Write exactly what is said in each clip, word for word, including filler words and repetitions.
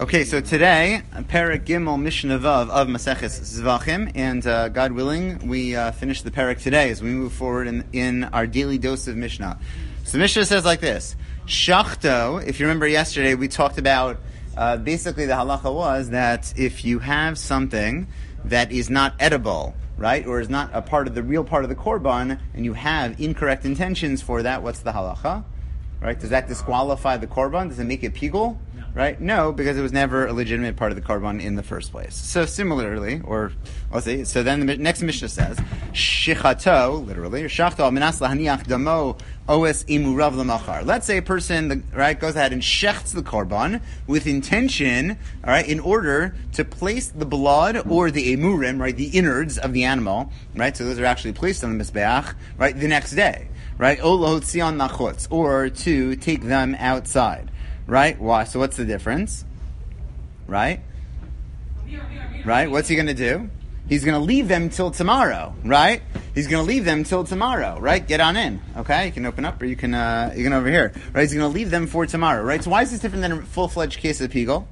Okay, so today, Perek Gimel Mishnah Vav of Maseches Zvachim, and uh, God willing, we uh, finish the Perek today as we move forward in, in our daily dose of Mishnah. So Mishnah says like this: Shachto. If you remember yesterday, we talked about uh, basically the halacha was that if you have something that is not edible, right, or is not a part of the real part of the korban, and you have incorrect intentions for that, what's the halacha? Right? Does that disqualify the korban? Does it make it pigul? Right? No, because it was never a legitimate part of the korban in the first place. So similarly, or let's see, so then the next Mishnah says, Shichato, literally, or Shachto minas lahaniach damo os imurav lemachar. Let's say a person, right, goes ahead and shechts the korban with intention, all right, in order to place the blood or the emurim, right, the innards of the animal, right, so those are actually placed on the mizbeach, right, the next day, right, o lahotzion nachutz, or to take them outside. Right? Why? So what's the difference? Right? Right? What's he going to do? He's going to leave them till tomorrow. Right? He's going to leave them till tomorrow. Right? Get on in. Okay? You can open up or you can, uh, you can over here. Right? He's going to leave them for tomorrow. Right? So why is this different than a full-fledged case of pigul?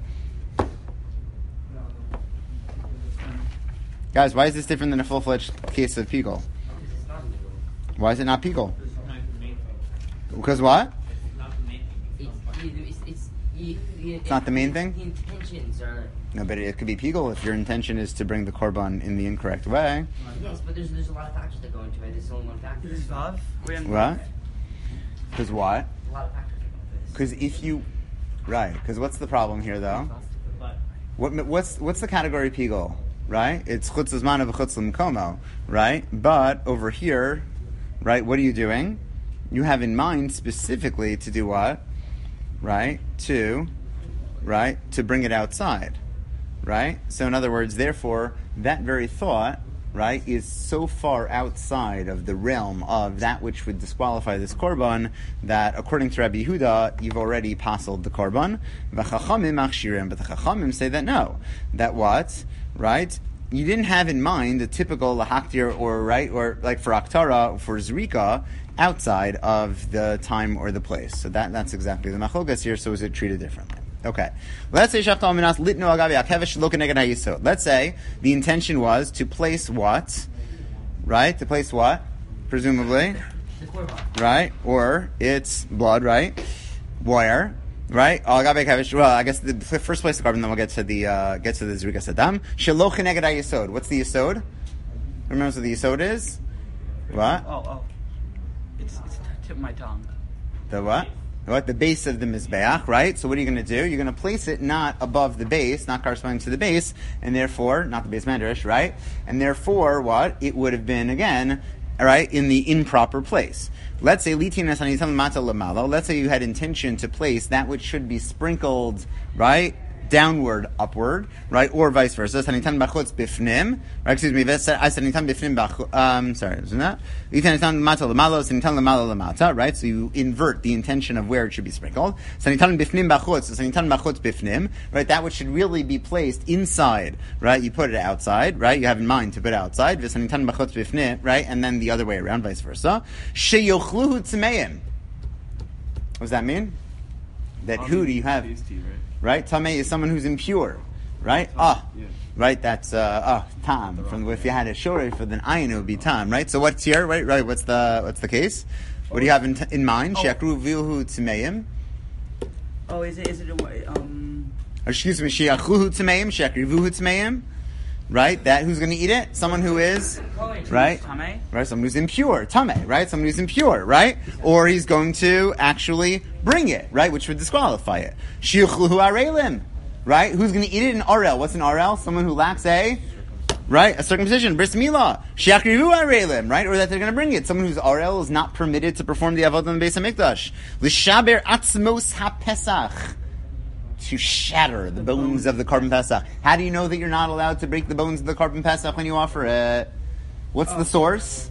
Guys, why is this different than a full-fledged case of pigul? Why is it not pigul? Because what? It's not the main thing? The intentions are... No, but it could be pigul if your intention is to bring the korban in the incorrect way. Yes, but there's there's a lot of factors that go into it. There's only one factor. What? Because what? A lot of factors that go into it. Because if you... Right, because what's the problem here, though? What What's what's the category pigul? Right? It's chutz zman v'chutz l'mkomo, right? But over here, right, what are you doing? You have in mind specifically to do what? Right? To, right? To bring it outside. Right? So in other words, therefore, that very thought, right, is so far outside of the realm of that which would disqualify this korban that, according to Rabbi Yehuda, you've already pasaled the korban. V'chachamim achshirim. But the chachamim say that no. That what? Right? You didn't have in mind a typical lahaktir or, right, or like for aktara, for zrika, outside of the time or the place. So that that's exactly the machlokas here. So is it treated differently? Okay. Let's say Let's say the intention was to place what? Right? To place what? Presumably. Right? Or it's blood, right? Where? Right? Well, I guess the first place the carbon, then we'll get to the uh, get to the zrika sadam. Shelo keneged hayisod. What's the yisod? Remember what the yisod is? What? Oh, oh. It's, it's tip of my tongue. The what? What? The base of the mizbeach, right? So what are you going to do? You're going to place it not above the base, not corresponding to the base, and therefore, not the base medrash, right? And therefore, what? It would have been, again, all right, in the improper place. Let's say let's say you had intention to place that which should be sprinkled, right, downward, upward, right, or vice versa. Sanitan bachutz bifnim, right? Excuse me. Sanitan bifnim bach. Um, sorry, isn't that? Sanitan lamata lamalo. Sanitan lamalo lamata. Right. So you invert the intention of where it should be sprinkled. Sanitan bifnim bachutz. Sanitan bachutz bifnim. Right. That which should really be placed inside. Right. You put it outside. Right. You have in mind to put it outside. Sanitan bachutz bifnim. Right. And then the other way around, vice versa. Sheyochluhu tzemeim. What does that mean? That who do you have? Right? Tameh is someone who's impure. Right? Ah. Yeah. Right? That's, uh, ah, tam. From, if you had a shore for then ayin, it would be tam. Right? So what's here? Right? Right? What's the, what's the case? What do you have in, t- in mind? Shekru vilhu tmeim. Oh, is it, is it, a, um... Excuse me, shekruhu tmeim, shekru vilhu tmeim. Right? That, who's going to eat it? Someone who is, right? Tameh? Right? Someone who's impure. Tameh, right? Someone who's impure, right? Or he's going to actually bring it, right? Which would disqualify it. Shiuchluhu arelim. Right? Who's going to eat it? An arel. What's an arel? Someone who lacks a, right? A circumcision. Bris milah. Shiakrivu arelim. Right? Or that they're going to bring it. Someone whose arel is not permitted to perform the avodah on the Beis HaMikdash. L'shaber atzmos ha-pesach. To shatter the bones of the korban pesach. How do you know that you're not allowed to break the bones of the korban pesach when you offer it? What's oh. the source?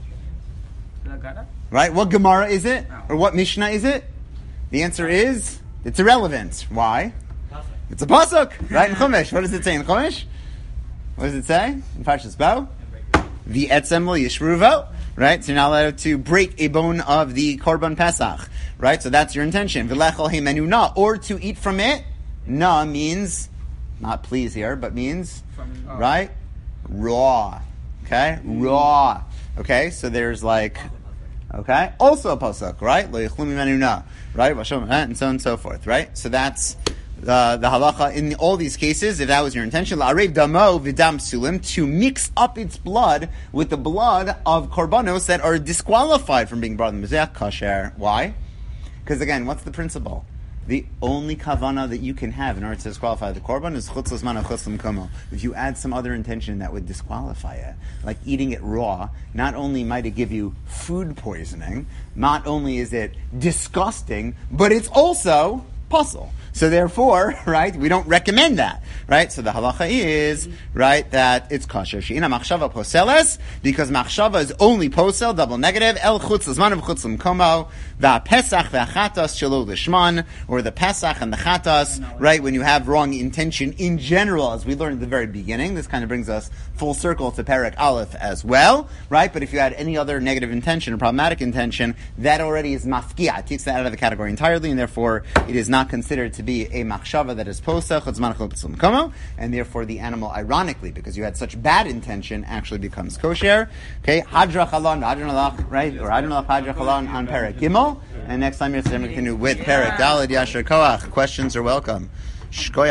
Right? What Gemara is it? Oh. Or what Mishnah is it? The answer is, it's irrelevant. Why? Pasuk. It's a pasuk, right? In Chumash. What does it say in Chumash? What does it say? In Parshas Bo? The etzem lo yishruvo. Right? So you're not allowed to break a bone of the korban pesach. Right? So that's your intention. V'lechol hei menuna. Or to eat from it. Na means not please here, but means, From- oh. right? Raw. Okay? Raw. Okay? So there's like, okay? Also a pasuk, right? Lo yichlum mimenu na, right? Vashom, eh, and so on and so forth, right? So that's uh, the halacha in all these cases, if that was your intention, la'arev damo v'dam sulim, to mix up its blood with the blood of korbanos that are disqualified from being brought in the mizbeach kasher. Why? Because again, what's the principle? The only kavana that you can have in order to disqualify the korban is chutz l'zman or chutz l'mkomo. If you add some other intention that would disqualify it, like eating it raw, not only might it give you food poisoning, not only is it disgusting, but it's also puzzle. So therefore, right, we don't recommend that, right? So the halacha is, right, that it's kosher. She'ina machshava poseles, because machshava is only posel, double negative, el chutz l'zman v'chutz l'mkomo, v'apesach v'achatas shelo lishman, or the pesach and the chatas, right, when you have wrong intention in general, as we learned at the very beginning. This kind of brings us full circle to Perek Aleph as well, right? But if you had any other negative intention or problematic intention, that already is mafkia. It takes that out of the category entirely, and therefore it is not considered to be a machshava that is posach, chutz l'zman l'mkomo, and therefore the animal, ironically, because you had such bad intention, actually becomes kosher. Okay, hadra chalon, hadra nalach, right? Or hadra nalach, hadra chalon on Perek Gimel. And next time you're going to continue with Perek Daled. Yasher Koach. Questions are welcome. Shkoyach.